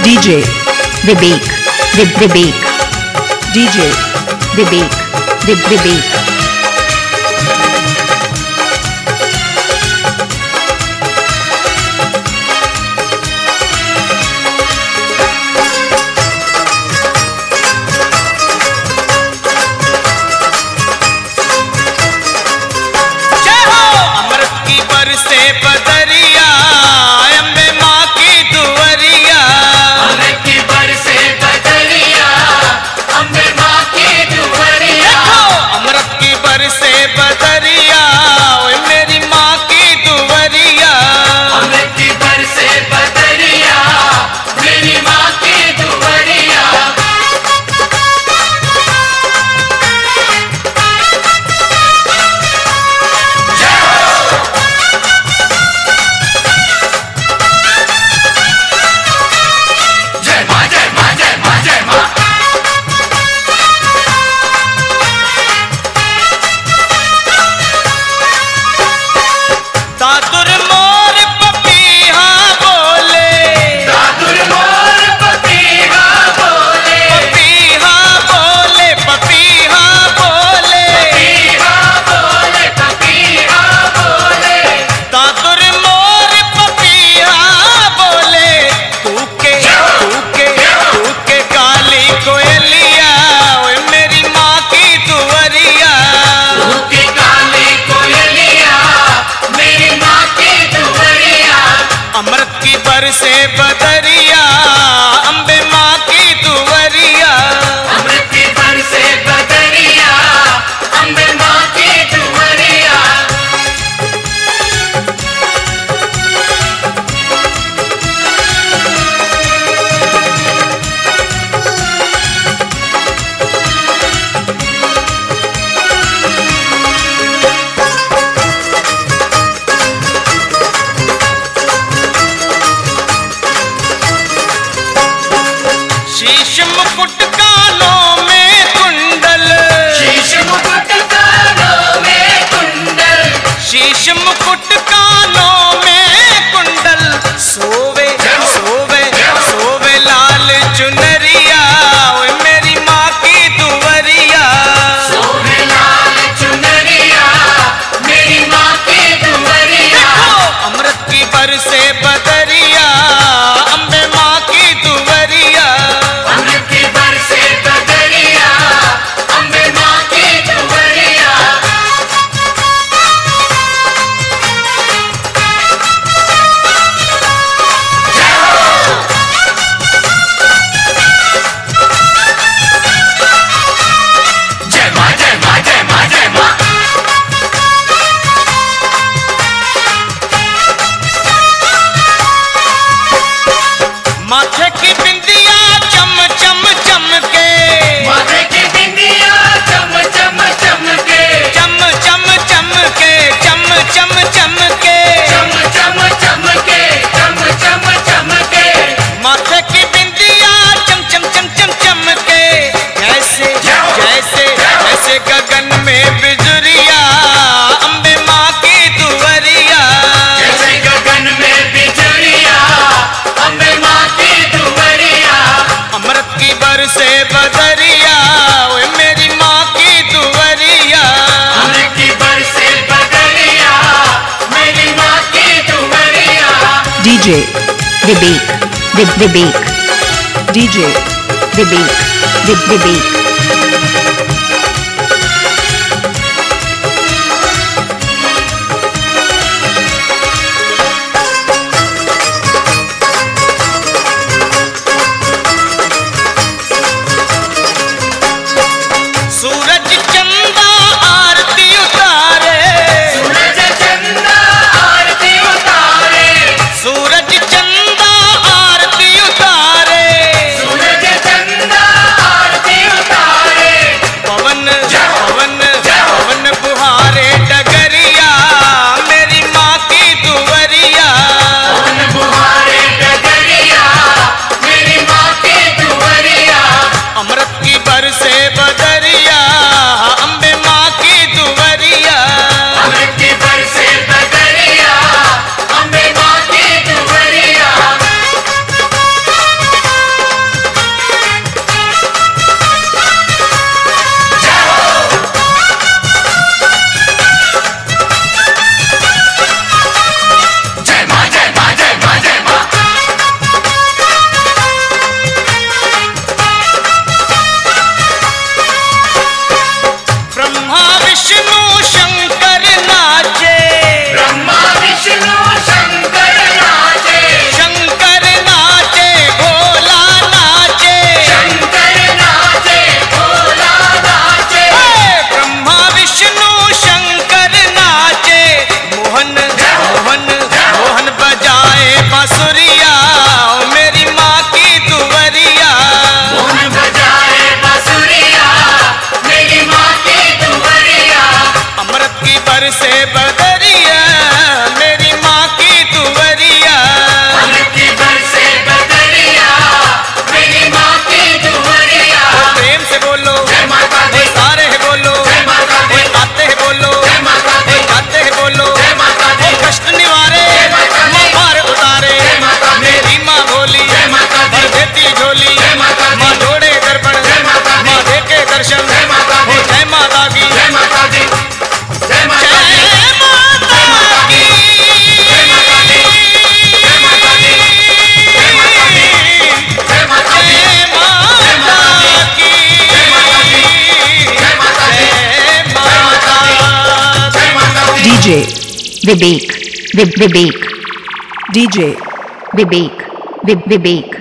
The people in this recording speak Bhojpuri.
DJ Vivek Vivek DJ Vivek Vivek से बदरिया अम्बे माँ की दुवरिया, अमृत की बरसे बदरिया अम्बे माँ की दुवरिया, अमृत की बरसे बदरिया ओए मेरी माँ की दुवरिया, अमृत की बरसे बदरिया मेरी माँ की दुवरिया। दादुर मोर पपीहा बोले, दादुर मोर पपीहा बोले, पपीहा बोले, पपीहा बोले, पपीहा बोले, पपीहा बोले, दादुर मोर पपीहा बोले, कूके कूके कूके काली कोयलिया ओए मेरी माँ की दुवरिया, की काली कोयलिया मेरी माँ की दुवरिया, अमृत की बरसे बदरिया अम्बे माँ की दुवरिया, अमृत की बरसे बदरिया अम्बे माँ की दुवरिया। शीश मुकुट कानों में कुंडल, शीश मुकुट कानों में कुंडल, शीश मुकुट कानों में कुंडल, सोवे सोवे सोवे लाल चुनरिया ओए मेरी माँ की दुवरिया, सोहे लाल चुनरिया मेरी माँ की दुवरिया, अमृत की बरसे बदरिया अम्बे माँ की दुवरिया, अमृत की बरसे बदरिया अम्बे माँ की दुवरिया। जय माँ जय माँ जय माँ जय माँ। माथे की बिंदिया चम चम चमके, माथे की बिंदिया चम चम चमके, चम चम चमके, चम चम चमके, चम चम चमके, चम चम चमके, माथे की बिंदिया चम चम चम चम चमके, जैसे जैसे जैसे गगन में बिजुरिया अम्बे माँ की दुवरिया, जैसे गगन में बिजुरिया अम्बे माँ की दुवरिया, अमृत की बरसे बदरिया ओए मेरी माँ की दुवरिया, अमृत की बरसे बदरिया मेरी माँ की दुवरिया। DJ Vivek Vivek DJ Vivek Vivek सूरज चंदा आरती उतारे, सूरज चंदा आरती उतारे, सूरज चंदा आरती उतारे, सूरज चंदा आरती उतारे, बरसे बदरिया मेरी माँ की दुवरिया उनकी बरसे बदरिया मेरी माँ की दुवरिया प्रेम से बोलो जय माता दी सारे है बोलो जय माता दी आते हैं बोलो जय माता दी जाते हैं बोलो जय माता दी कष्ट निवारे जय माता दी मार उतारे जय माता दी मेरी माँ भोली जय माता दी भर देती झोली जय माता दी माँ जोड़े दर्पण जय माता दी माँ दे के दर्शन जय माता दी जय माता की जय माता दी जय माता दी जय माता की जय माता दी जय माता दी जय माता दी जय माता दी जय माता की जय माता दी जय माता दी जय माता जय माता दी DJ Vivek Vivek DJ Vivek Vivek